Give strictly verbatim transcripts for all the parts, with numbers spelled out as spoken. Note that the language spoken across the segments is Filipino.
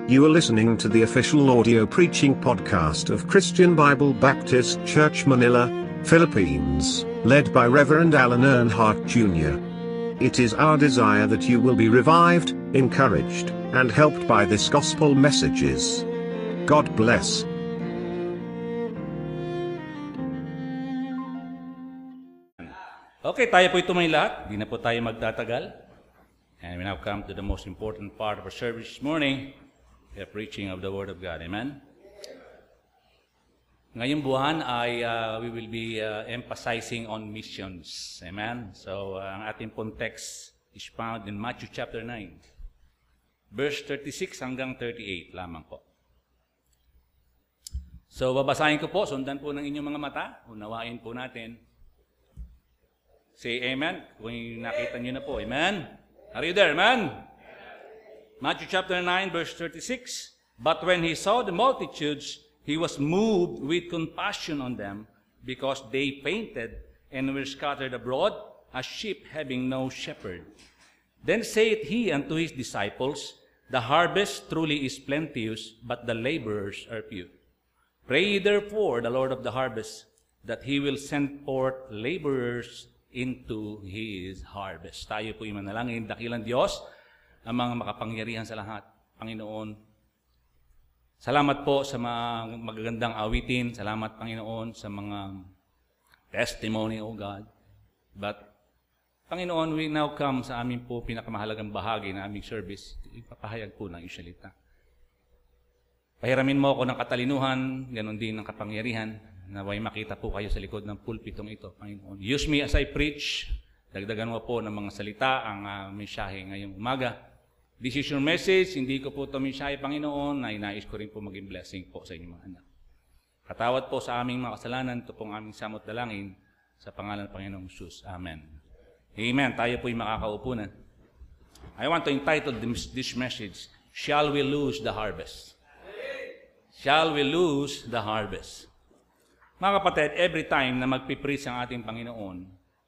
You are listening to the official audio preaching podcast of Christian Bible Baptist Church Manila, Philippines, led by Reverend Alan Earnhardt Junior It is our desire that you will be revived, encouraged, and helped by this gospel messages. God bless. Okay, tayo po ito may lahat. Di na po tayo magtatagal. And we now come to the most important part of our service this morning, the preaching of the Word of God. Amen? Ngayong buwan ay uh, we will be uh, emphasizing on missions. Amen? So, uh, ang ating pong text is found in Matthew chapter nine, verse thirty-six hanggang thirty-eight lamang po. So, babasahin ko po, sundan po ng inyong mga mata, unawain po natin. Say amen. Kung nakita nyo na po, amen? Are you there, amen? Matthew chapter nine, verse thirty-six. But when he saw the multitudes, he was moved with compassion on them, because they fainted and were scattered abroad, as sheep having no shepherd. Then saith he unto his disciples, The harvest truly is plenteous, but the laborers are few. Pray ye therefore the Lord of the harvest, that he will send forth laborers into his harvest. Tayo po yung manalangin, dakilang Diyos, ang mga makapangyarihan sa lahat. Panginoon, salamat po sa mga magagandang awitin. Salamat, Panginoon, sa mga testimony, O God. But, Panginoon, we now come sa amin po pinakamahalagang bahagi ng aming service. Ipapahayag po ng iyong salita. Pahiramin mo ako ng katalinuhan, ganon din ng kapangyarihan, naway makita po kayo sa likod ng pulpitong ito, Panginoon. Use me as I preach. Dagdagan mo po ng mga salita ang uh, mensahe ngayong umaga. This is your message. Hindi ko po ito mensahe, Panginoon, na inais ko rin po maging blessing po sa inyong mga anak. Katawad po sa aming mga kasalanan, ito pong aming samot dalangin sa pangalan ng Panginoong Jesus. Amen. Amen. Tayo po yung makakaupo na. I want to entitle this, this message, Shall We Lose the Harvest? Shall we lose the harvest? Mga kapatid, every time na magpipreach ang ating Panginoon,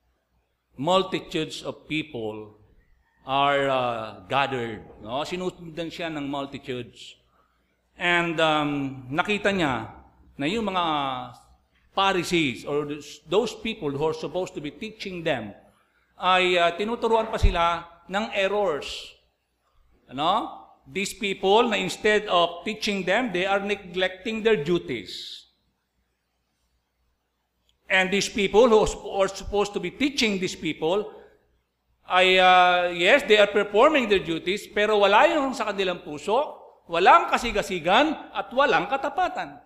multitudes of people are uh, gathered. No? Sinusundan siya ng multitudes. And um, nakita niya na yung mga Pharisees or those people who are supposed to be teaching them ay uh, tinuturuan pa sila ng errors. Ano? These people, na instead of teaching them, they are neglecting their duties. And these people who are supposed to be teaching these people, ay, uh, yes, they are performing their duties, pero wala yung sa kanilang puso, walang kasigasigan, at walang katapatan.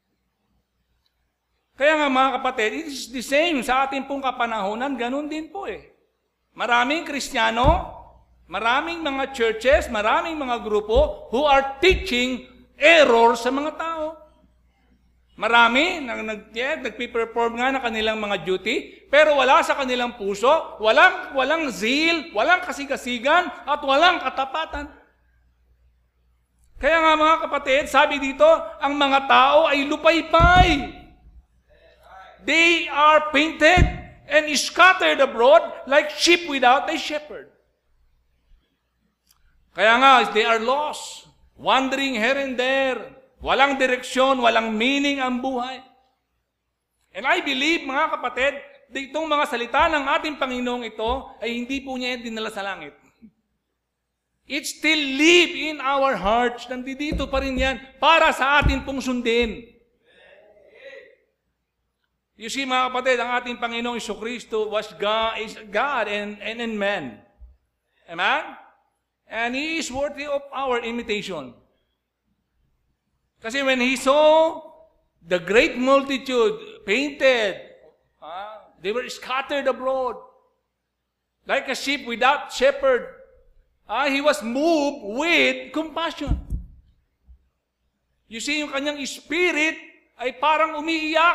Kaya nga mga kapatid, it is the same sa ating pong kapanahonan, ganun din po eh. Maraming Kristiyano, maraming mga churches, maraming mga grupo who are teaching error sa mga tao. Marami, nag, nag, yeah, nagpiperform nga ng kanilang mga duty, pero wala sa kanilang puso, walang, walang zeal, walang kasigasigan, at walang katapatan. Kaya nga mga kapatid, sabi dito, ang mga tao ay lupaypay. They are painted and scattered abroad like sheep without a shepherd. Kaya nga, they are lost, wandering here and there. Walang direksyon, walang meaning ang buhay. And I believe, mga kapatid, itong mga salita ng ating Panginoong ito ay hindi po niya dinala sa langit. It still live in our hearts. Nandito pa rin yan para sa atin pong sundin. You see, mga kapatid, ang ating Panginoong Jesucristo was God, is God and, and, and man. Amen? And He is worthy of our imitation. Kasi when He saw the great multitude painted, uh, they were scattered abroad, like a sheep without shepherd, uh, He was moved with compassion. You see, yung kanyang spirit ay parang umiiyak.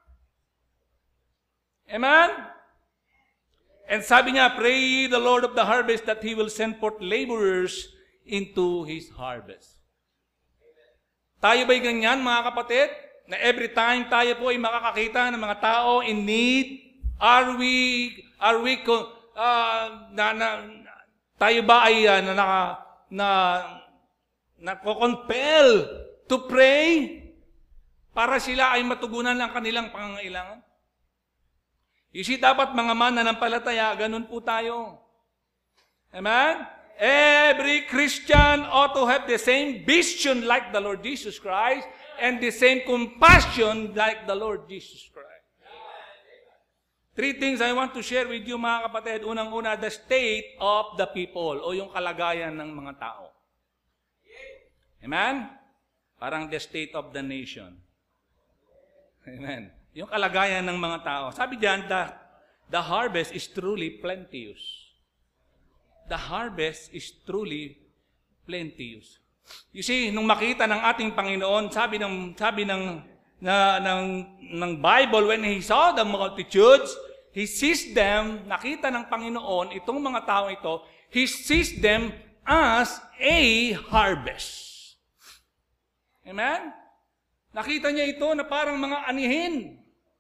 Amen? And sabi niya, pray the Lord of the harvest that He will send forth laborers into His harvest. Tayo ba'y ganyan, mga kapatid? Na every time tayo po ay makakakita ng mga tao in need, are we, are we, uh, na, na, tayo ba ay uh, na, na, na nako-compel to pray para sila ay matugunan ng kanilang pangangailangan. You see, dapat mga mananampalataya, ganun po tayo. Amen? Every Christian ought to have the same vision like the Lord Jesus Christ and the same compassion like the Lord Jesus Christ. Three things I want to share with you, mga kapatid. Unang-una, the state of the people o yung kalagayan ng mga tao. Amen? Parang the state of the nation. Amen. Yung kalagayan ng mga tao. Sabi diyan, the, the harvest is truly plenteous. The harvest is truly plenteous. You see, nung makita ng ating Panginoon, sabi ng sabi ng na ng ng Bible, when he saw the multitudes, he sees them, nakita ng Panginoon itong mga tao ito, he sees them as a harvest. Amen? Nakita niya ito na parang mga anihin.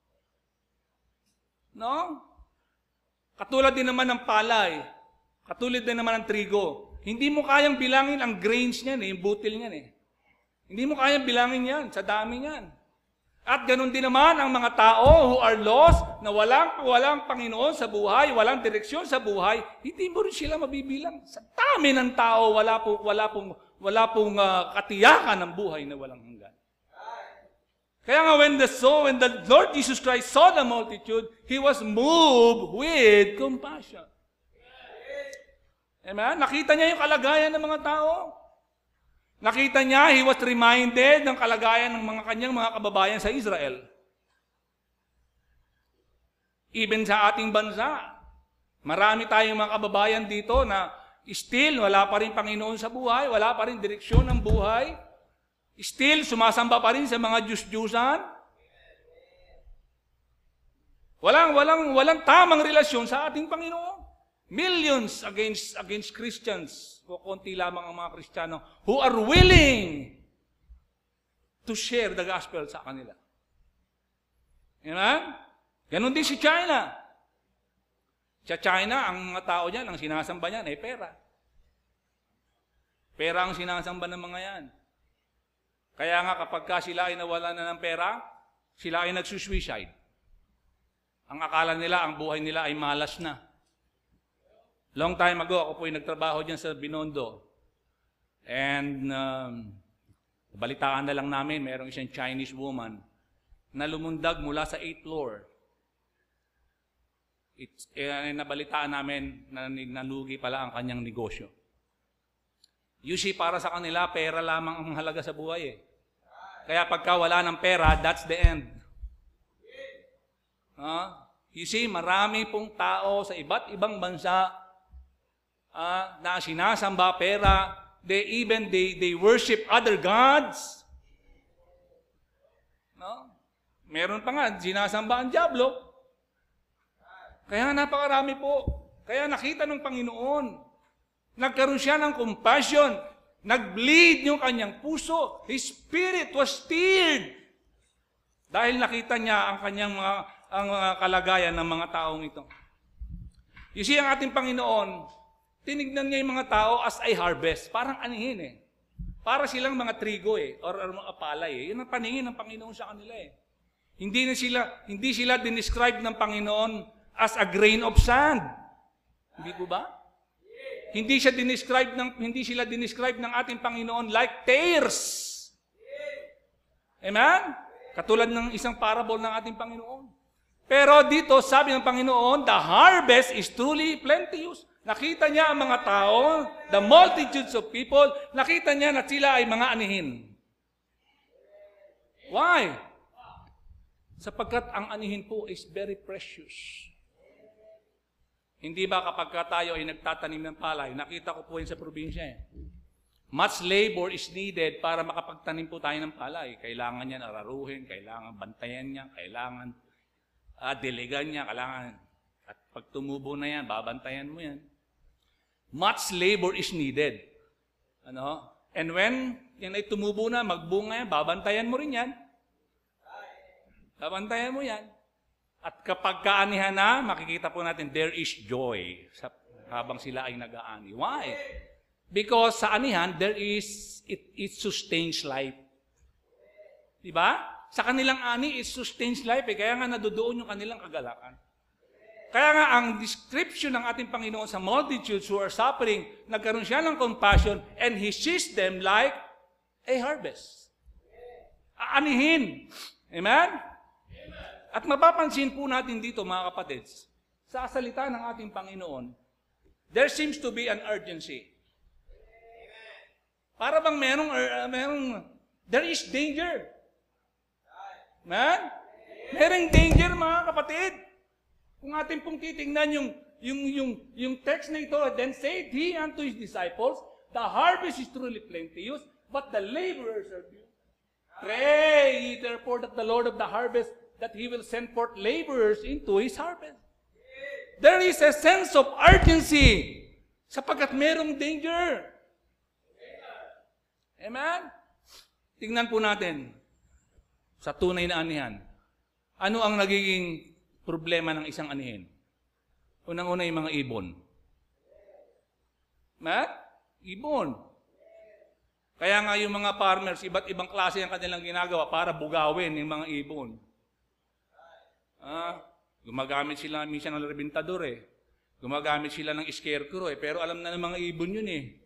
No? Katulad din naman ng palay. Katulad din naman ng trigo. Hindi mo kayang bilangin ang grains niyan, eh, yung butil niyan. Eh. Hindi mo kayang bilangin yan, sa dami niyan. At ganun din naman ang mga tao who are lost, na walang, walang Panginoon sa buhay, walang direksyon sa buhay, hindi mo rin sila mabibilang. Sa dami ng tao, wala, po, wala pong, wala pong uh, katiyakan ng buhay na walang hanggan. Kaya nga when the, so, when the Lord Jesus Christ saw the multitude, He was moved with compassion. Amen? Nakita niya yung kalagayan ng mga tao. Nakita niya, he was reminded ng kalagayan ng mga kanyang mga kababayan sa Israel. Even sa ating bansa, marami tayong mga kababayan dito na still wala pa rin Panginoon sa buhay, wala pa rin direksyon ng buhay, still sumasamba pa rin sa mga Diyos-Diyusan. Walang, walang, walang tamang relasyon sa ating Panginoon. Millions against, against Christians. Kukunti lamang ang mga Kristiyano who are willing to share the gospel sa kanila. Amen? Ganon din si China. Sa China, ang mga tao dyan, ang sinasamba niyan ay pera. Pera ang sinasamba ng mga yan. Kaya nga kapag ka sila ay nawala na ng pera, sila ay nagsusuicide. Ang akala nila, ang buhay nila ay malas na. Long time ago, ako po ay nagtrabaho dyan sa Binondo. And um, balitaan na lang namin, mayroong isang Chinese woman na lumundag mula sa eighth floor. It's, eh, nabalitaan namin na nalugi pala ang kanyang negosyo. Usually para sa kanila, pera lamang ang halaga sa buhay eh. Kaya pagka wala ng pera, that's the end. Huh? You see, marami pong tao sa iba't ibang bansa Uh, na sinasamba pera, they even they they worship other gods. No? Meron pa nga sinasamba ang diablo. Kaya napakarami po. Kaya nakita ng Panginoon, nagkaroon siya ng compassion, nag-bleed yung kanyang puso. His spirit was stirred. Dahil nakita niya ang kanyang mga ang mga kalagayan ng mga taong ito. You see, ang ating Panginoon, tinignan niya yung mga tao as a harvest. Parang anihin eh. Para silang mga trigo eh. Or, or mga palay eh. Yun ang paningin ng Panginoon sa kanila eh. Hindi na sila, hindi sila dinescribe ng Panginoon as a grain of sand. Hindi po ba? Hindi siya dinescribe ng, hindi sila dinescribe ng ating Panginoon like tares. Amen? Katulad ng isang parable ng ating Panginoon. Pero dito, sabi ng Panginoon, the harvest is truly plenteous. Nakita niya ang mga tao, the multitudes of people, nakita niya na sila ay mga anihin. Why? Sapagkat ang anihin po is very precious. Hindi ba kapag tayo ay nagtatanim ng palay, nakita ko po yun sa probinsya eh. Much labor is needed para makapagtanim po tayo ng palay. Kailangan niya araruhin, kailangan bantayan niya, kailangan uh, diligan niya, kailangan, at pag tumubo na yan, babantayan mo yan. Much labor is needed. Ano? And when yan ay tumubo na, magbunga yan, babantayan mo rin yan. Babantayan mo yan. At kapag kaanihan na, makikita po natin, there is joy sa, habang sila ay nag-aani. Why? Because sa anihan, there is, it, it sustains life. Diba? Sa kanilang ani, it sustains life. Eh. Kaya nga nadudoon yung kanilang kagalakan. Kaya nga ang description ng ating Panginoon sa multitudes who are suffering, nagkaroon siya ng compassion and He sees them like a harvest. Aanihin. Amen? At mapapansin po natin dito, mga kapatids, sa salita ng ating Panginoon, there seems to be an urgency. Para bang merong, uh, merong, there is danger. Man? Merong danger, mga kapatid. Kung ating pong titingnan yung, yung, yung, yung text na ito, then said he unto his disciples, the harvest is truly plenteous, but the laborers are few. Pray ye therefore that the Lord of the harvest, that He will send forth laborers into His harvest. There is a sense of urgency, sapagkat merong danger. Amen? Tingnan po natin, sa tunay na anihan, ano ang nagiging problema ng isang anihin? Unang-una yung mga ibon. Amen? Ibon. Kaya nga yung mga farmers, iba't ibang klase ang kanilang ginagawa para bugawin yung mga ibon. Ah, gumagamit sila minsan ng rebintador eh. Gumagamit sila ng scarecrow eh. Pero alam na ng mga ibon yun eh.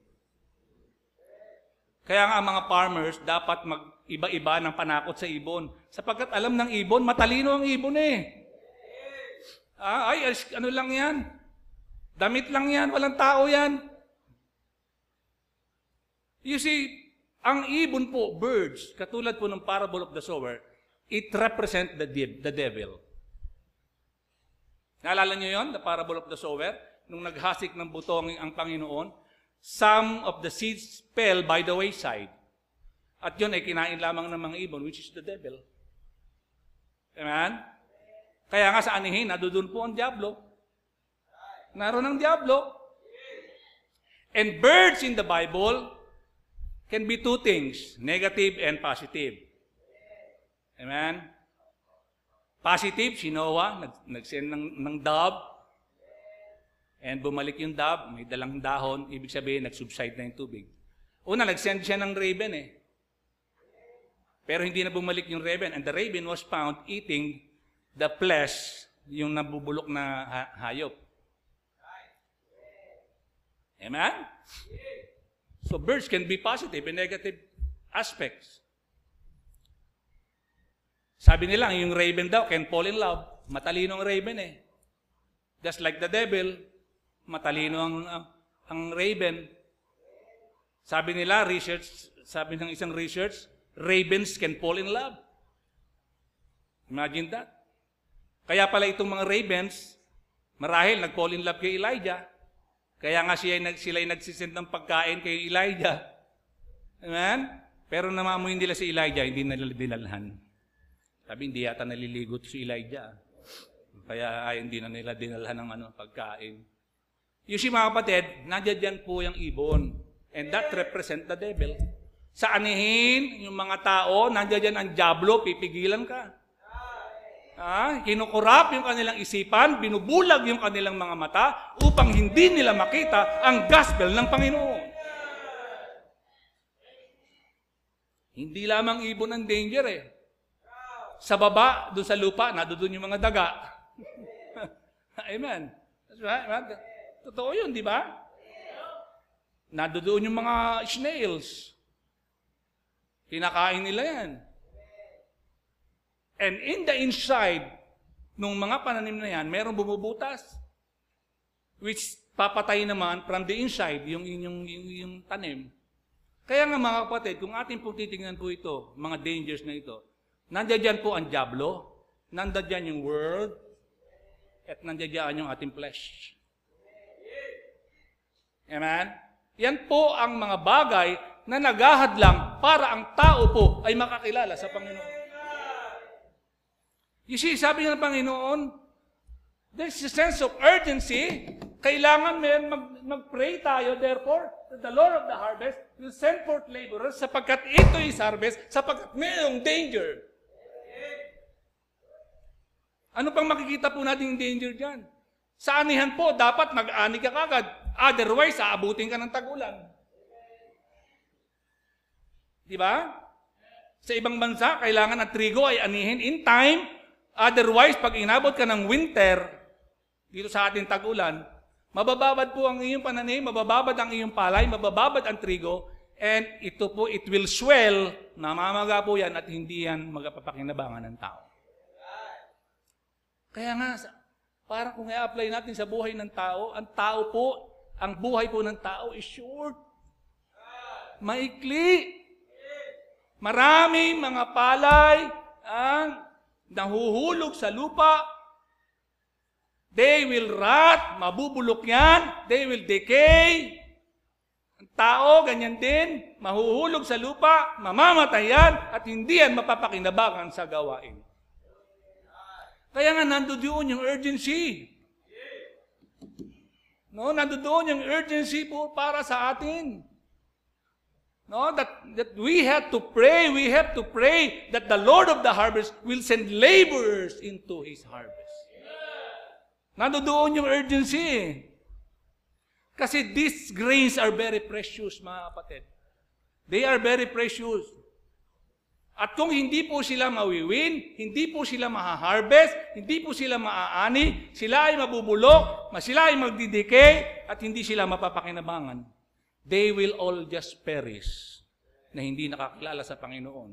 Kaya nga ang mga farmers dapat mag-iba-iba ng panakot sa ibon. Sapagkat alam ng ibon, matalino ang ibon eh. Ah, ay, ano lang yan? Damit lang yan, walang tao yan. You see, ang ibon po, birds, katulad po ng parable of the sower, it represents the, de- the devil. Naalala niyo yon, the parable of the sower? Nung naghasik ng butong ang Panginoon, some of the seeds fell by the wayside. At yun ay kinain lamang ng mga ibon, which is the devil. Amen? Kaya nga sa anihin, nadudun po ang diablo. Naroon ang diablo. And birds in the Bible can be two things, negative and positive. Amen? Positive, si Noah, nag, nag-send ng, ng dove, and bumalik yung dove, may dalang dahon, ibig sabihin, nag-subside na yung tubig. Una, nag-send siya ng raven eh. Pero hindi na bumalik yung raven, and the raven was found eating the flesh, yung nabubulok na ha- hayop. Amen? So birds can be positive and negative aspects. Sabi nila, yung raven daw can fall in love. Matalino ang raven eh. Just like the devil, matalino ang, ang, ang raven. Sabi nila, research, sabi ng isang research, ravens can fall in love. Imagine that. Kaya pala itong mga ravens, marahil nag-fall in love kay Elijah. Kaya nga siya, sila ay nagsisend ng pagkain kay Elijah. Amen? Pero namamoy nila si Elijah, hindi nila dinalhan. Sabi, hindi yata naliligo si Elijah. Kaya ay, hindi na nila dinalhan ng ano, pagkain. You see, mga kapatid, nandiyan dyan po yung ibon. And that represent the devil. Sa anihin, yung mga tao, nandiyan dyan ang diablo, pipigilan ka. Ah, kinukurap yung kanilang isipan, binubulag yung kanilang mga mata, upang hindi nila makita ang gospel ng Panginoon. Hindi lamang ibon ang danger eh. Sa baba, doon sa lupa, nadoon yung mga daga. Amen. That's right. Totoo yun, di ba? Nadoon yung mga snails. Kinakain nila yan. And in the inside, nung mga pananim na yan, merong bumubutas. Which papatay naman from the inside, yung, yung, yung, yung tanim. Kaya nga mga kapatid, kung ating pong titingnan po ito, mga dangers na ito, nandiyan po ang diablo, nandiyan yung world, at nandiyan yung ating flesh. Amen? Yan po ang mga bagay na naghahadlang para ang tao po ay makakilala sa Panginoon. You see, sabi ng Panginoon, there's a sense of urgency. Kailangan may mag, mag-pray tayo, therefore, that the Lord of the harvest will send forth laborers sapagkat ito is harvest, sapagkat mayroong danger. Ano pang makikita po natin yung danger dyan? Sa anihan po, dapat mag-ani ka kagad. Otherwise, aabutin ka ng tagulan. Di ba? Sa ibang bansa, kailangan ang trigo ay anihin in time. Otherwise, pag inabot ka ng winter, dito sa ating tag-ulan, mabababad po ang iyong pananim, mabababad ang iyong palay, mabababad ang trigo, and ito po, it will swell, namamaga po yan at hindi yan magpapakinabangan ng tao. Kaya nga, parang kung i-apply natin sa buhay ng tao, ang tao po, ang buhay po ng tao is short. Maikli. Maraming mga palay ang nahuhulog sa lupa. They will rot, mabubulok yan, they will decay. Ang tao, ganyan din, mahuhulog sa lupa, mamamatay yan, at hindi yan mapapakinabangan sa gawain. Kaya nga nandoon yung urgency. No, nandoon yung urgency po para sa atin. No, that, that we have to pray, we have to pray that the Lord of the harvest will send laborers into His harvest. Nandoon yung urgency. Kasi these grains are very precious, mga kapatid. They are very precious. At kung hindi po sila mawiwin, hindi po sila maha-harvest, hindi po sila maaani, sila ay mabubulok, sila ay magdidecay, at hindi sila mapapakinabangan, they will all just perish na hindi nakakilala sa Panginoon.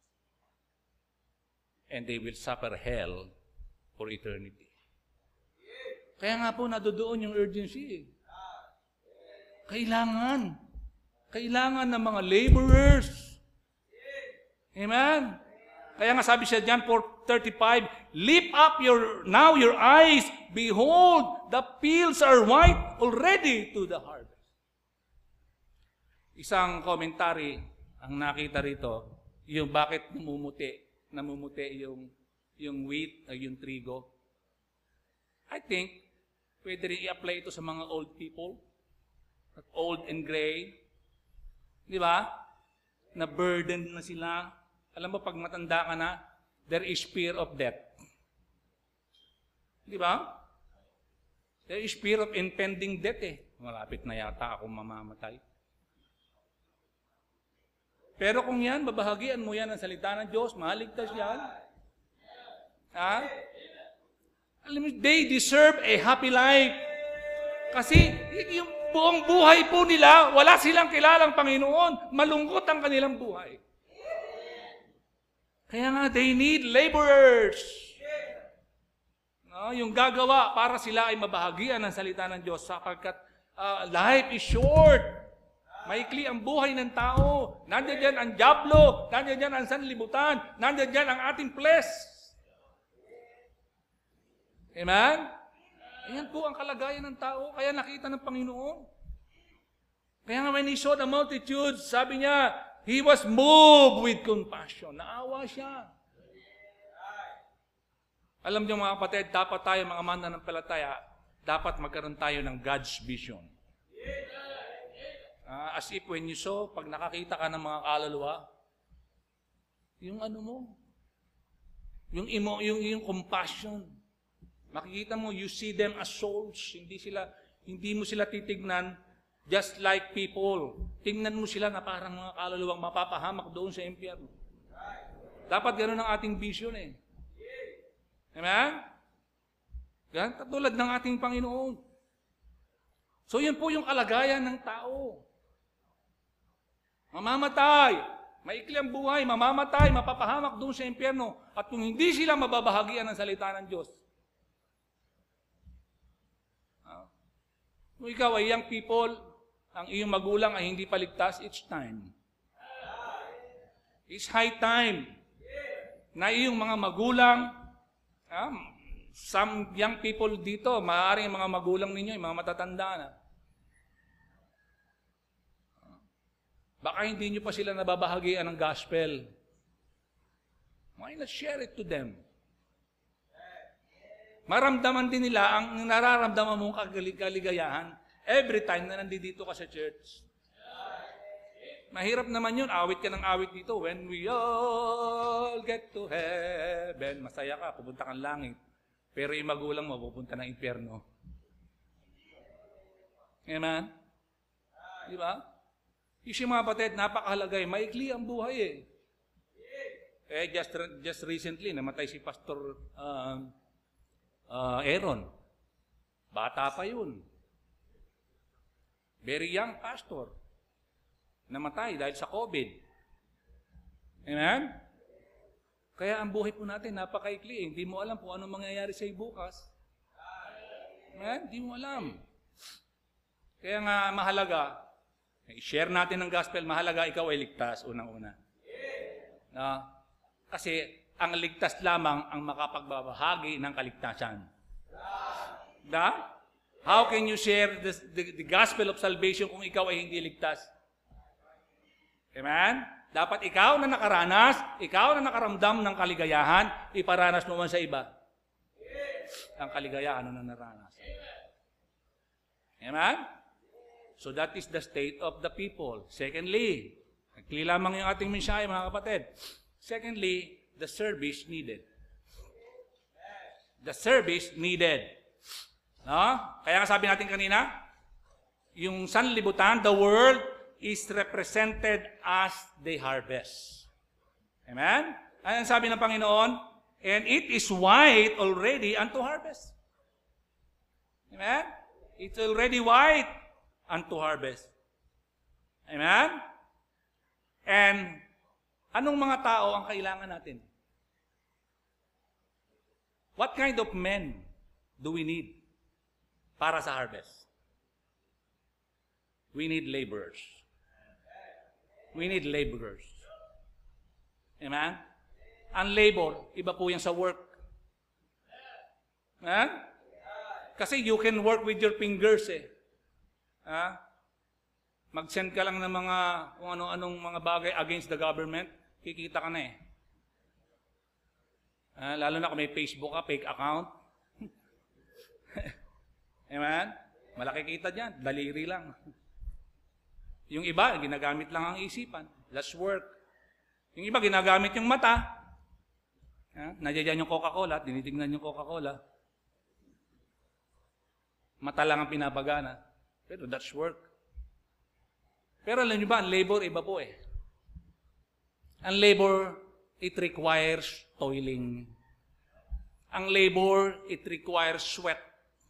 And they will suffer hell for eternity. Kaya nga po, nadodoon yung urgency. Kailangan. Kailangan ng mga laborers. Amen? Kaya nga sabi siya John four thirty-five, lift up your now your eyes, behold, the fields are white already to the harvest. Isang commentary ang nakita rito, yung bakit namumuti, namumuti yung, yung wheat, o yung trigo. I think, pwede rin i-apply ito sa mga old people, old and gray. Di ba? Na burdened na sila. Alam mo, pag matanda ka na, there is fear of death. Di ba? There is fear of impending death eh. Malapit na yata akong mamamatay. Pero kung yan, babahagian mo yan ang salita ng Diyos, maligtas yan. Ha? Alam mo, they deserve a happy life. Kasi yung buong buhay po nila, wala silang kilalang Panginoon. Malungkot ang kanilang buhay. Kaya nga, they need laborers. No, yung gagawa para sila ay mabahagian ng salita ng Diyos sapagkat uh, life is short. Maikli ang buhay ng tao. Nandiyan dyan ang dyablo, nandiyan dyan ang sanlibutan, nandiyan dyan ang ating flesh. Amen? Ayan po ang kalagayan ng tao, kaya nakita ng Panginoon. Kaya nga when He saw the multitudes, sabi niya, He was moved with compassion. Naawa siya. Alam niyo mga kapatid, dapat tayo mga mananampalataya, dapat magkaroon tayo ng God's vision. Uh, as if when you saw, pag nakakita ka ng mga kaluluwa, yung ano mo, yung, imo, yung, yung compassion, makikita mo, you see them as souls. Hindi sila, hindi mo sila titignan just like people. Tingnan mo sila na parang mga kaluluwang mapapahamak doon sa impyerno. Dapat ganoon ang ating vision eh. Amen? Yan, katulad ng ating Panginoon. So yun po yung kalagayan ng tao. Mamamatay. Maikli ang buhay, mamamatay, mapapahamak doon sa impyerno. At kung hindi sila mababahagian ng salita ng Diyos, kung ikaw ay young people, ang iyong magulang ay hindi paligtas, it's time. It's high time na iyong mga magulang, um, some young people dito, maaaring mga magulang ninyo, yung mga matatanda na. Baka hindi nyo pa sila nababahagian ng gospel. Why not share it to them? Maramdaman din nila ang nararamdaman mong kaligayahan every time na nandito ka sa church. Mahirap naman yun. Awit ka ng awit dito. When we all get to heaven, masaya ka, pupunta kang langit. Pero yung magulang mo, pupunta ng impyerno. Amen? Di ba? Yung mga kapatid, napakahalaga eh. Maikli ang buhay eh. Eh, just, just recently, namatay si Pastor uh, uh, Aaron. Bata pa yun. Very young pastor. Namatay dahil sa COVID. Amen? Kaya ang buhay po natin, napakaikli eh. Hindi mo alam kung anong mangyayari sa'yo bukas. Amen? Hindi mo alam. Kaya nga mahalaga, i-share natin ang gospel, mahalaga ikaw ay ligtas, unang-una. No? Kasi ang ligtas lamang ang makapagbabahagi ng kaligtasan. Da? How can you share the, the, the gospel of salvation kung ikaw ay hindi ligtas? Amen? Dapat ikaw na nakaranas, ikaw na nakaramdam ng kaligayahan, iparanas mo man sa iba. Ang kaligayahan na naranas. Amen? So that is the state of the people. Secondly, nagkli lamang yung ating mensahe, mga kapatid. Secondly, the service needed. The service needed. No? Kaya nga sabi natin kanina, yung sanlibutan, the world, is represented as the harvest. Amen? Ayan sabi ng Panginoon, and it is white already unto harvest. Amen? It's already white unto harvest. Amen? And anong mga tao ang kailangan natin? What kind of men do we need para sa harvest? We need laborers. We need laborers. Amen? Ang labor, iba po yan sa work. Amen? Kasi you can work with your fingers eh. Ha? Mag-send ka lang ng mga kung ano-anong mga bagay against the government, kikita ka na eh. Ah, lalo na kung may Facebook ka, fake account. Amen? Malaki kita dyan, daliri lang. Yung iba, ginagamit lang ang isipan. That's work. Yung iba, ginagamit yung mata. Ah, nandiyan yung Coca-Cola, tinitignan yung Coca-Cola. Mata lang ang pinapagana. Pero that's work. Pero alam niyo ba, ang labor, iba po eh. Ang labor, it requires toiling. Ang labor, it requires sweat.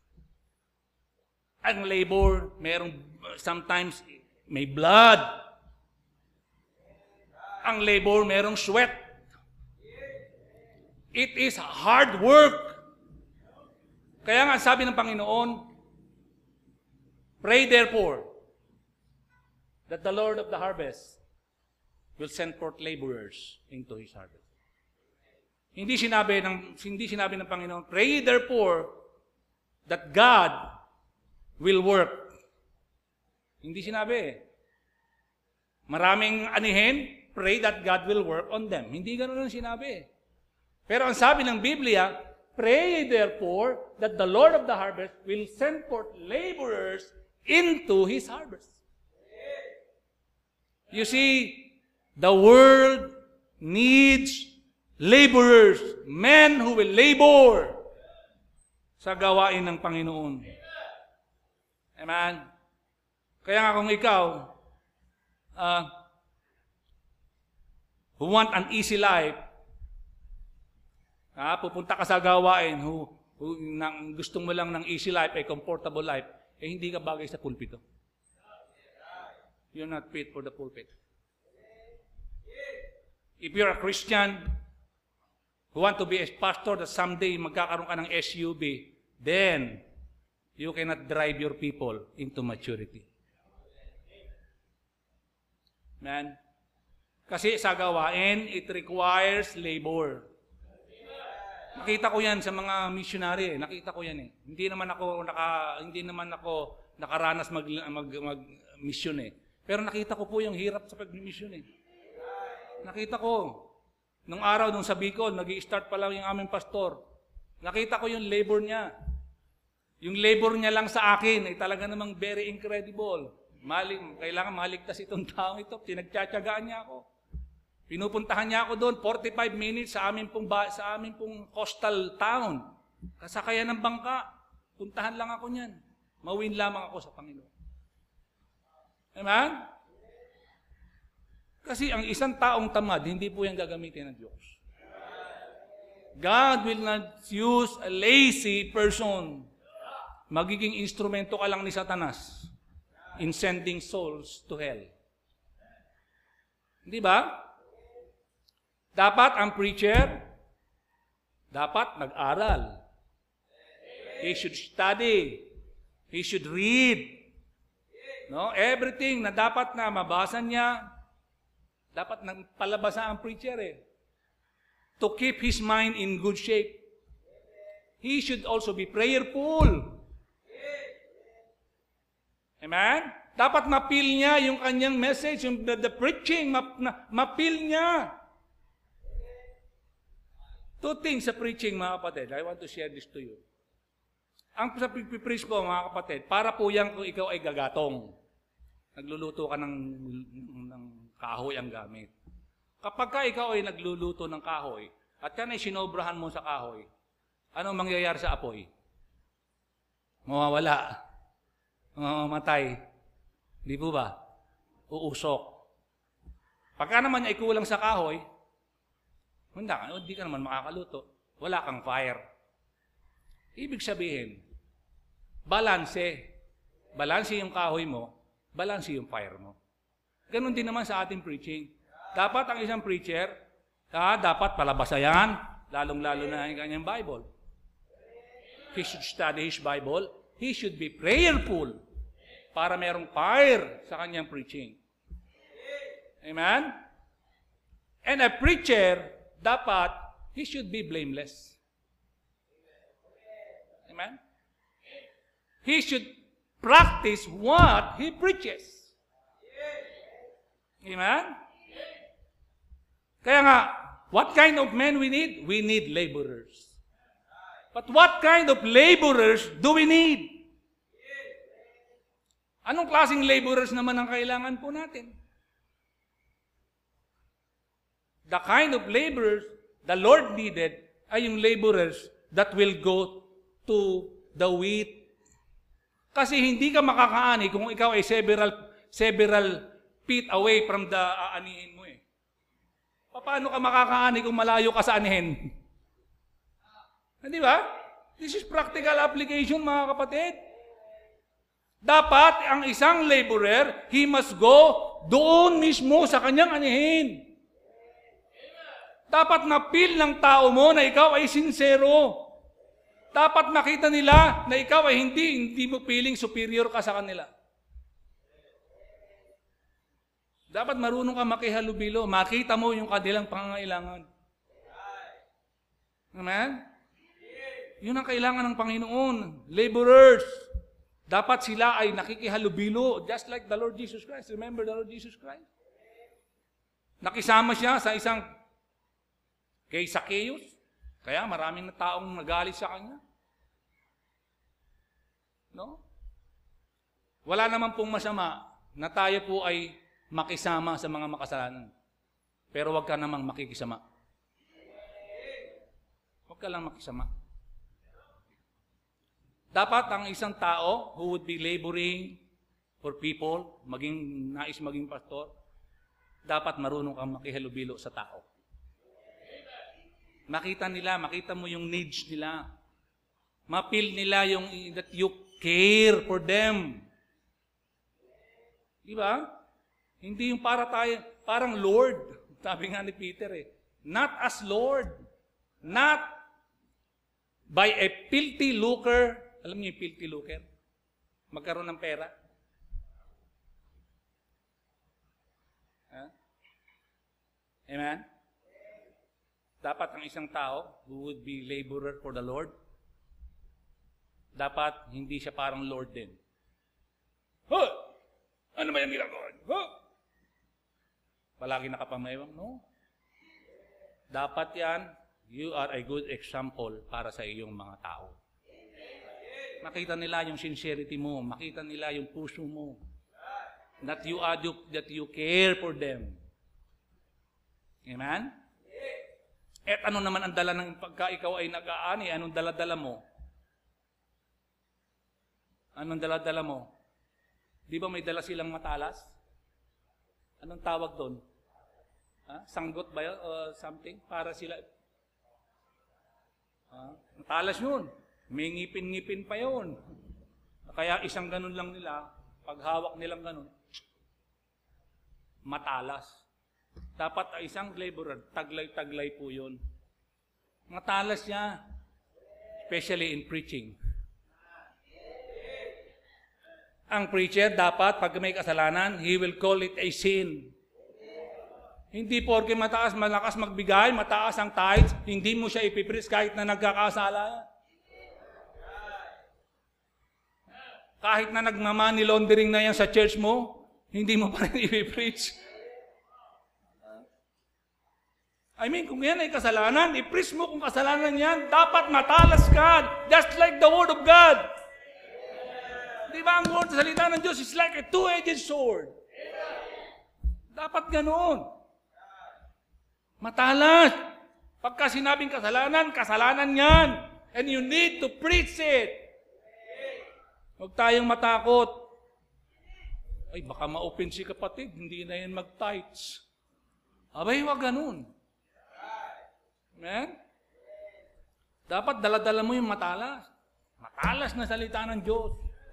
Ang labor, merong, sometimes, may blood. Ang labor, merong sweat. It is hard work. Kaya nga sabi ng Panginoon, pray therefore, that the Lord of the harvest will send forth laborers into His harvest. Hindi sinabi ng hindi sinabi ng Panginoon, pray therefore that God will work. Hindi sinabi. Maraming anihin, pray that God will work on them. Hindi ganoon ang sinabi. Pero ang sabi ng Biblia, pray therefore that the Lord of the harvest will send forth laborers into His harvest. You see, the world needs laborers, men who will labor sa gawain ng Panginoon. Amen? Kaya nga kung ikaw, uh, who want an easy life, uh, pupunta ka sa gawain, who, who nang, gustong mo lang ng easy life, a comfortable life, eh hindi ka bagay sa pulpito. You're not fit for the pulpit. If you're a Christian who want to be a pastor that someday magkakaroon ka ng S U V, then you cannot drive your people into maturity. Man? Kasi sa gawain, it requires labor. Nakita ko yan sa mga missionary, eh. Nakita ko yan eh. Hindi naman ako naka hindi naman ako nakaranas mag mag, mag mission eh. Pero nakita ko po yung hirap sa pag-mission eh. Nakita ko, nung araw nung sa Bicol, nag-i-start pa lang yung aming pastor. Nakita ko yung labor niya. Yung labor niya lang sa akin ay talaga namang very incredible. Maling, kailangan maligtas itong taong ito. Pinagtsatsagaan niya ako. Pinupuntahan niya ako doon, forty-five minutes sa aming pong, sa aming pong coastal town. Kasakayan ng bangka. Puntahan lang ako niyan. Mawin lamang ako sa Panginoon. Amen? Kasi ang isang taong tamad, hindi po yan gagamitin ng Diyos. God will not use a lazy person. Magiging instrumento ka lang ni Satanas in sending souls to hell. Di ba? Dapat ang preacher, dapat nag-aral. He should study. He should read. No? Everything na dapat na mabasa niya, dapat nang palabasa ang preacher eh. To keep his mind in good shape. He should also be prayerful. Amen? Dapat mapil niya yung kanyang message, yung the, the preaching, map, na, mapil niya. Two things sa preaching, mga kapatid. I want to share this to you. Ang sa preach po, mga kapatid, para po yan kung ikaw ay gagatong. Nagluluto ka ng, ng kahoy ang gamit. Kapag ka ikaw ay nagluluto ng kahoy, at yan ay sinobrahan mo sa kahoy, anong mangyayari sa apoy? Mawawala. Mamamatay. Di po ba? Uusok. Pagka naman ay kulang sa kahoy, hindi ka, hindi ka naman makakaluto. Wala kang fire. Ibig sabihin, balanse. Balanse yung kahoy mo, balanse yung fire mo. Ganon din naman sa ating preaching. Dapat ang isang preacher, ha, dapat palabasayan, lalong-lalo na yung kanyang Bible. He should study his Bible. He should be prayerful para merong fire sa kanyang preaching. Amen? And a preacher, dapat, he should be blameless. Amen? He should practice what he preaches. Amen? Kaya nga, what kind of men we need? We need laborers. But what kind of laborers do we need? Anong klaseng laborers naman ang kailangan po natin? The kind of laborers the Lord needed ay yung laborers that will go to the wheat. Kasi hindi ka makakaani kung ikaw ay several several feet away from the aanihin mo eh. Paano ka makakaani kung malayo ka sa anihin? Hindi ba? This is practical application, mga kapatid. Dapat ang isang laborer, he must go doon mismo sa kanyang anihin. Dapat na-feel ng tao mo na ikaw ay sincero. Dapat makita nila na ikaw ay hindi, hindi mo feeling superior ka sa kanila. Dapat marunong ka makihalubilo. Makita mo yung kanilang pangangailangan. Amen? Yun ang kailangan ng Panginoon. Laborers. Dapat sila ay nakikihalubilo. Just like the Lord Jesus Christ. Remember the Lord Jesus Christ? Nakisama siya sa isang kay Zacchaeus. Kaya maraming na taong nagalit sa kanya. No? Wala naman pong masama na tayo po ay makisama sa mga makasalanan. Pero wag ka namang makikisama. Wag ka lang makisama. Dapat ang isang tao who would be laboring for people, maging nais maging pastor, dapat marunong kang makihalubilo sa tao. Makita nila, makita mo yung needs nila. Mapil nila yung that you care for them. Di ba? Hindi yung para tayo, parang Lord. Sabi nga ni Peter eh. Not as Lord. Not by a filthy lucre. Alam niyo yung filthy lucre? Magkaroon ng pera. Huh? Amen? Dapat ang isang tao who would be laborer for the Lord, dapat hindi siya parang Lord din. Huh? Ano ba yung ginagawa? Huh? Palagi nakapamayawang? No. Dapat yan, you are a good example para sa iyong mga tao. Makita nila yung sincerity mo, makita nila yung puso mo, that you are, that you care for them. Amen? At ano naman ang dala ng pagka ikaw ay nag-aani? Anong dala-dala mo? Anong dala-dala mo? Di ba may dala silang matalas? Anong tawag doon? Ha? Sanggot ba yun? O something? Para sila... Ha? Matalas yun. May ngipin-ngipin pa yun. Kaya isang ganun lang nila, pag hawak nilang ganun, matalas. Dapat isang laborer, taglay-taglay po yun. Matalas niya. Especially in preaching. Ang preacher dapat, pag may kasalanan, he will call it a sin. Hindi porke mataas, malakas magbigay, mataas ang tithes, hindi mo siya ipipreach kahit na nagkakasala. Kahit na nagma-money laundering na yan sa church mo, hindi mo pa rin ipipreach. I mean, kung yan ay kasalanan, i-preach mo kung kasalanan yan, dapat matalas ka, just like the Word of God. Di ba ang word, salita ng Diyos is like a two-edged sword. Dapat ganoon. Matalas. Pagka sinabing kasalanan, kasalanan yan. And you need to preach it. Huwag tayong matakot. Ay, baka ma-open si kapatid, hindi na yan mag-tithes. Abay, huwag ganun. Amen? Dapat dala-dala mo yung matalas. Matalas na salita ng Diyos.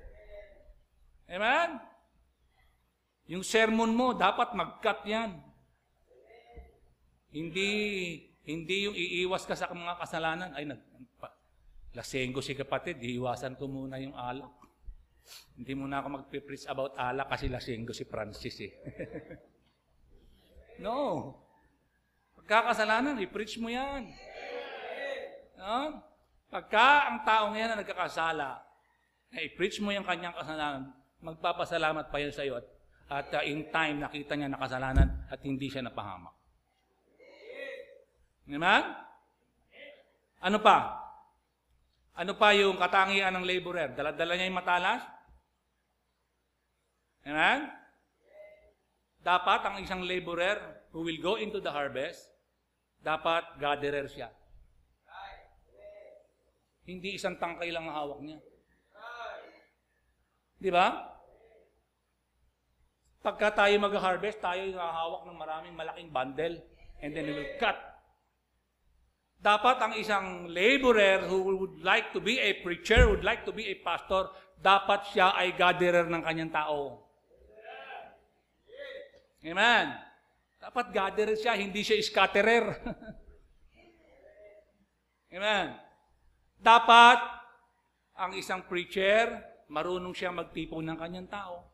Amen? Yung sermon mo, dapat mag-cut yan. Hindi, hindi yung iiwas ka sa mga kasalanan. Ay, nag, lasenggo si kapatid, iiwasan ko muna yung alak. Hindi muna ako mag-preach about alak kasi lasenggo si Francis eh. No. Pagkakasalanan, i-preach mo yan. No? Pagka ang taong yan na nagkakasala, i-preach mo yung kanyang kasalanan, magpapasalamat pa yan sa iyo at, at uh, in time nakita niya nakasalanan at hindi siya napahamak. Amen? Ano pa? Ano pa yung katangian ng laborer? Dala-dala niya yung matalas? Amen? Dapat ang isang laborer who will go into the harvest, dapat gatherer siya. Hindi isang tangkay lang ang hawak niya. Di ba? Pagka tayo mag-harvest, tayo yung hawak ng maraming malaking bundle and then we will cut. Dapat ang isang laborer who would like to be a preacher, would like to be a pastor, dapat siya ay gatherer ng kanyang tao. Amen. Dapat gatherer siya, hindi siya scatterer. Amen. Dapat ang isang preacher, marunong siya magtipon ng kanyang tao.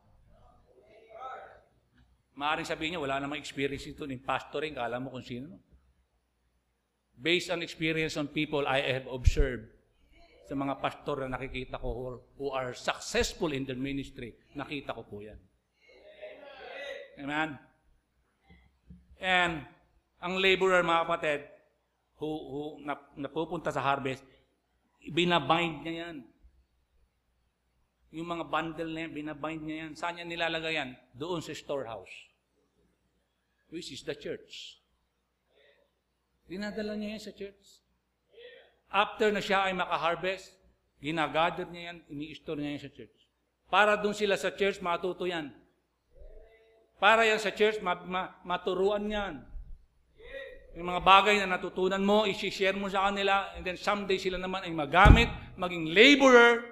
Maaaring sabihin niya, wala namang experience ito in pastoring, kala mo kung sino. Based on experience on people I have observed sa mga pastor na nakikita ko who are successful in their ministry, nakita ko po yan. Amen? And ang laborer, mga kapatid, who, who napupunta sa harvest, binabind niya yan. Yung mga bundle na yan, binabind niya yan. Saan niya nilalagay yan? Doon sa storehouse. Which is the church. Dinadala niya yan sa church. After na siya ay makaharvest, ginagather niya yan, ini-store niya yan sa church. Para doon sila sa church, matuto yan. Para yan sa church, ma- ma- maturuan yan. Yung mga bagay na natutunan mo, isi-share mo sa kanila, and then someday sila naman ay magamit, maging laborer.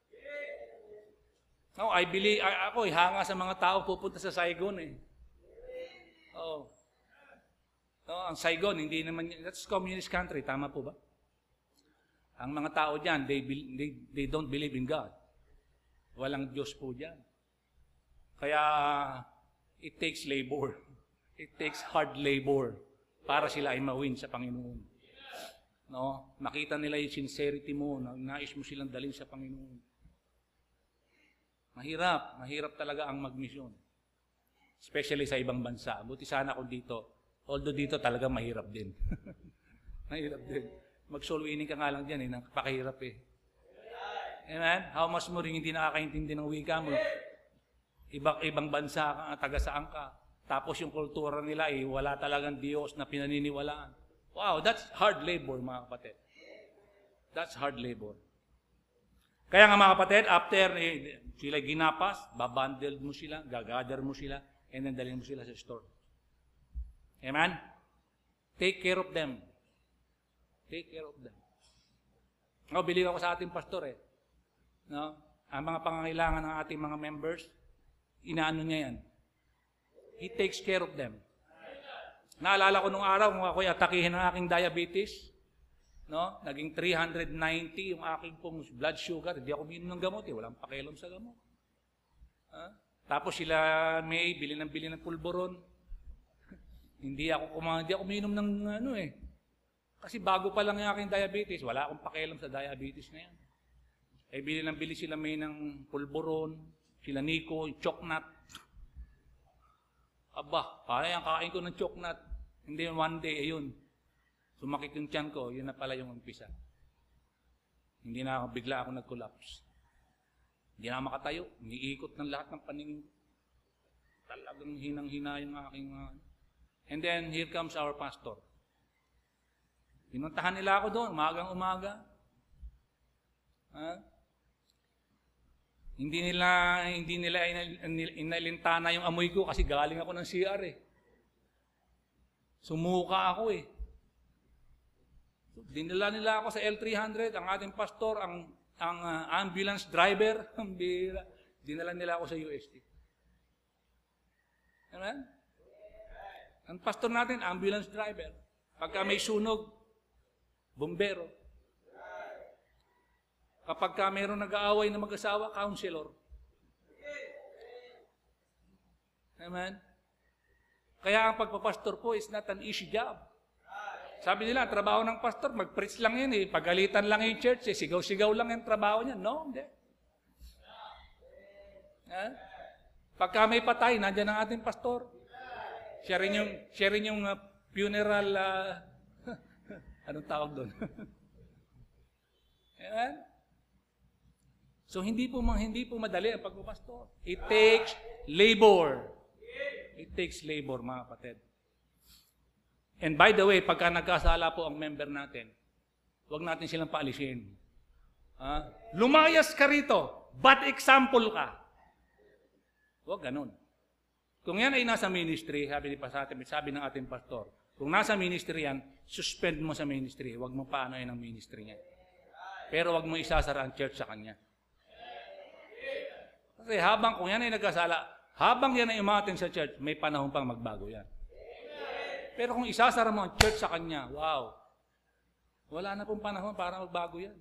No, I believe, I, ako, ihanga sa mga tao pupunta sa Saigon eh. Oo. No, ang Saigon, hindi naman, that's communist country, tama po ba? Ang mga tao dyan, they, they, they don't believe in God. Walang Diyos po dyan. Kaya, it takes labor. It takes hard labor para sila ay mawin sa Panginoon. No? Makita nila yung sincerity mo, nais mo silang dalhin sa Panginoon. Mahirap, mahirap talaga ang magmisyon. Especially sa ibang bansa. Buti sana kung dito. Although dito talaga mahirap din. Mahirap din. Mag-soul winning ka nga lang dyan, eh, napakahirap eh. Amen? How much mo rin hindi nakakaintindi ng wika mo. Ibang, ibang bansa ka, taga saan ka. Tapos yung kultura nila, eh, wala talagang Diyos na pinaniniwalaan. Wow, that's hard labor, mga kapatid. That's hard labor. Kaya nga mga kapatid, after eh, sila ginapas, babundle mo sila, gagather mo sila, and then dalhin mo sila sa store. Amen? Take care of them. Take care of them. O, believe ako sa ating pastor eh. No? Ang mga pangangailangan ng ating mga members, inaano niya yan. He takes care of them. Naalala ko nung araw, kung ako'y atakihin ng aking diabetes, no? Naging three hundred ninety yung aking pong blood sugar. Hindi ako uminom ng gamot eh. Walang pakialam sa gamot. Ha? Tapos sila may bili ng bili ng pulburon. Hindi ako kumang, hindi ako uminom ng ano eh. Kasi bago pa lang yung aking diabetes, wala akong pakialam sa diabetes na yan. Eh bili ng bili sila may ng pulburon, sila Nico, yung choknut. Aba, para yung kakain ko ng choknut. Hindi one day, ayun. Sumakit yung tiyan ko, yun na pala yung umpisa. Hindi na ako, bigla ako nag-collapse. Hindi na makatayo, umiikot ng lahat ng paningin. Talagang hinang-hina yung aking... Uh... And then, here comes our pastor. Pinuntahan nila ako doon, umagang-umaga. Ha? Hindi nila, hindi nila inalintana yung amoy ko kasi galing ako ng C R eh. Sumuka ako eh. Dinala nila ako sa L three hundred, ang ating pastor, ang ang uh, ambulance driver, ang bira. Dinala nila ako sa U S T. Amen? Ang pastor natin, ambulance driver. Pagka may sunog, bombero. Kapag ka mayroong nag-aaway na mag-asawa, counselor. Amen? Kaya ang pagpapastor po is not an easy job. Sabi nila, trabaho ng pastor, mag-preach lang yan eh. Pagalitan lang yung church eh. Sigaw-sigaw lang yung trabaho niya. No, hindi. Ha? Pagka may patay, nandiyan ang ating pastor. Siya rin yung, siya rin yung uh, funeral, uh, anong tawag doon? Amen? So, hindi po, hindi po madali ang pagpapastor. It takes labor. It takes labor, mga kapatid. And by the way, pagka nagkasala po ang member natin, huwag natin silang paalisin. Ha? Lumayas ka rito. Bad example ka. Huwag ganun. Kung yan ay nasa ministry, sabi, pa sa atin, sabi ng ating pastor, kung nasa ministry yan, suspend mo sa ministry. Huwag mo paano yan ang ministry niya. Pero huwag mo isasara ang church sa kanya. Kasi habang, kung yan ay nagkasala, habang yan ay umatin sa church, may panahon pang magbago yan. Pero kung isasara mo ang church sa kanya, wow, wala na pong panahon para magbago yan.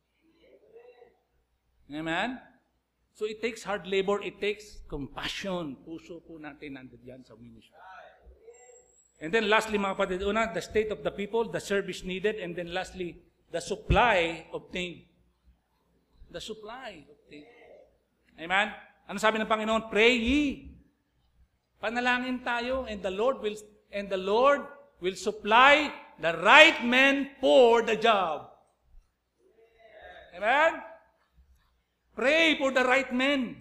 Amen? So it takes hard labor, it takes compassion. Puso po natin nandiyan sa ministry. And then lastly, mga kapatid, una, the state of the people, the service needed, and then lastly, the supply obtained. The supply obtained. Amen? Ano sabi ng Panginoon? Pray ye. Panalangin tayo, and the Lord will and the Lord will supply the right men for the job. Amen? Pray for the right men.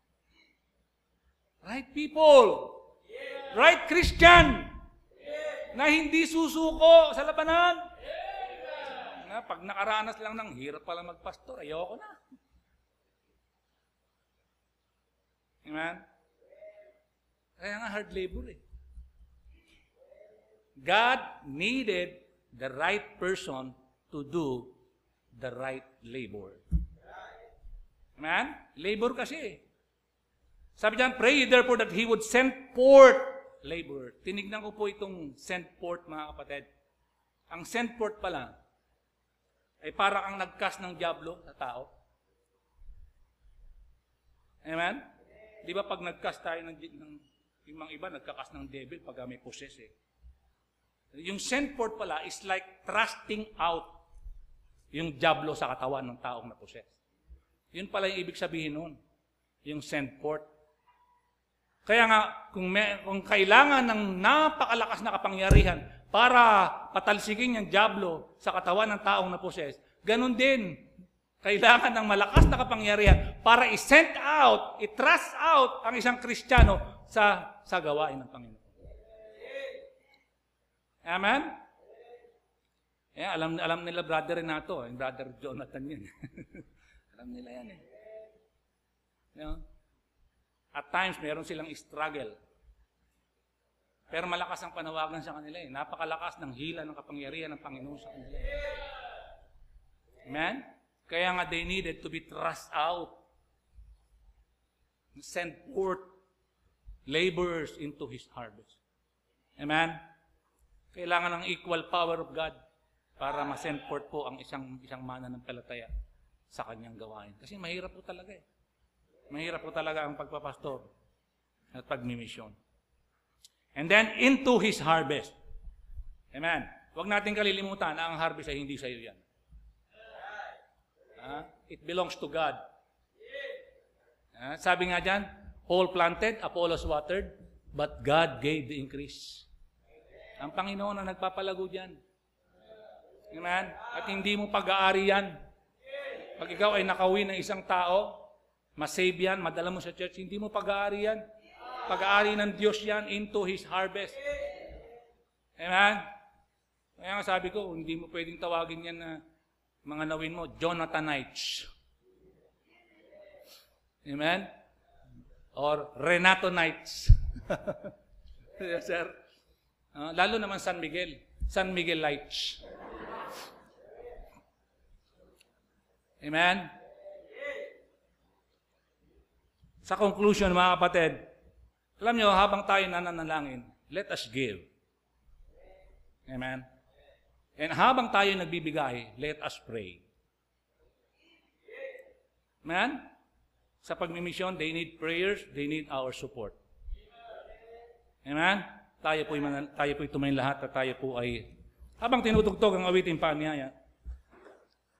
Right people. Right Christian. Na hindi susuko sa labanan. Na pag nakaranas lang ng hirap pala magpastor, ayoko na. Amen? Kaya nga hard labor eh. God needed the right person to do the right labor. Amen? Labor kasi. Sabi diyan, pray therefore that He would send forth labor. Tinignan ko po itong send forth, mga kapatid. Ang send forth pala ay parang ang nagcast ng diablo sa tao. Amen? Di ba pag nagcast tayo ng, ng yung mga iba, nagkakas ng devil pag may possess eh. Yung send forth pala is like thrusting out yung diablo sa katawan ng taong na-possess. Yun pala yung ibig sabihin nun. Yung send forth. Kaya nga, kung, may, kung kailangan ng napakalakas na kapangyarihan para patalsigin yung diablo sa katawan ng taong na-possess, ganun din, kailangan ng malakas na kapangyarihan para i-send out, i-thrust out ang isang Kristiyano sa, sa gawain ng Panginoon. Amen? Eh, alam, alam nila brother Renato, yung brother Jonathan yan. Alam nila yan eh. You know? At times, meron silang struggle. Pero malakas ang panawagan sa kanila eh. Napakalakas ng hila ng kapangyarihan ng Panginoon sa kanila. Amen? Kaya nga they needed to be thrust out. Send forth laborers into His harvest. Amen? Kailangan ng equal power of God para ma-send forth po ang isang isang mananampalataya sa kanyang gawain. Kasi mahirap po talaga eh. Mahirap po talaga ang pagpapastor at pagmimisyon. And then, into His harvest. Amen. Huwag natin kalilimutan na ang harvest ay hindi sa iyo yan. Uh, it belongs to God. Uh, sabi nga dyan, Paul planted, Apollos watered, but God gave the increase. Ang Panginoon ang nagpapalago dyan. Amen? At hindi mo pag-aari yan. Pag ikaw ay nakawin ng isang tao, masave yan, madala mo sa church, hindi mo pag-aari yan. Pag-aari ng Diyos yan into His harvest. Amen? Kaya nga sabi ko, hindi mo pwedeng tawagin yan na mga nawin mo, Jonathanites. Amen? Or Renatonites. Yes, sir. Uh, lalo naman San Miguel. San Miguelites. Amen? Sa conclusion, mga kapatid, alam nyo, habang tayo nananalangin, let us give. Amen? And habang tayo nagbibigay, let us pray. Amen? Sa pagmimisyon, they need prayers, they need our support. Amen? Tayo po'y, tayo po'y tumayin lahat at tayo po ay, habang tinutugtog ang awiting paanyaya,